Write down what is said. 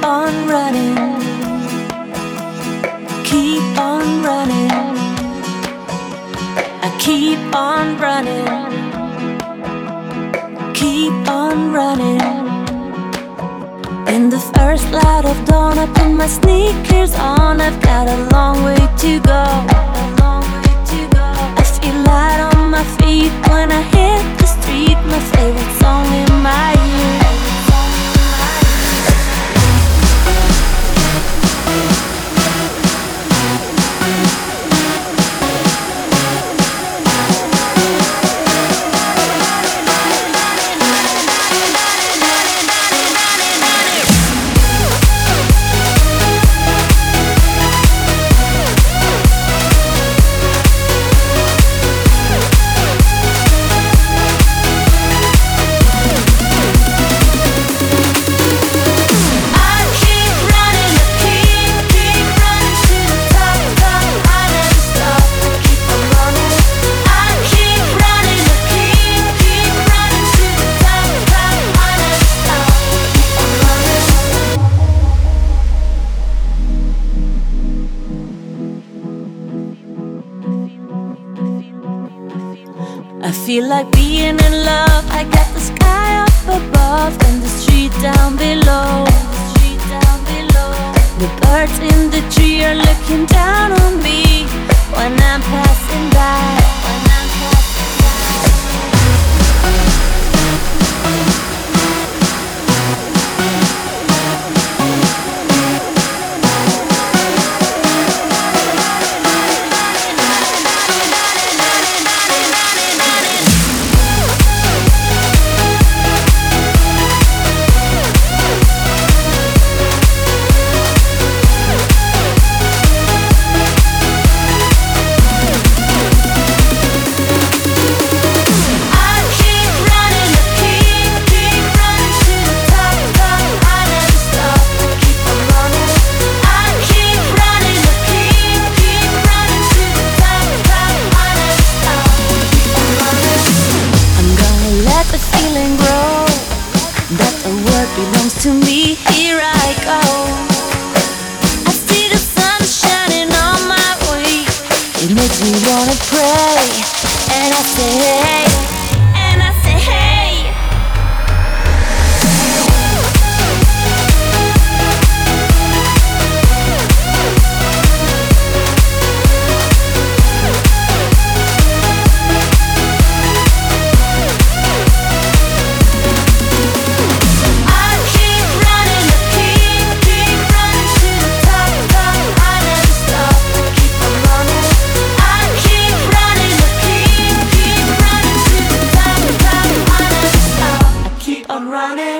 on running, keep on running. I keep on running, keep on running. In the first light of dawn, I put my sneakers on. I've got a long way to go. I feel light on my feet when I hit the street. My favorite song in my ear. I feel like being in love. I got the sky up above and the street down below. The birds in the tree are looking down on me when I'm passing by. The feeling grow that the world belongs to me. Here I go. I see the sun shining on my way. It makes me wanna pray, and I say hey, and I say hey. Running.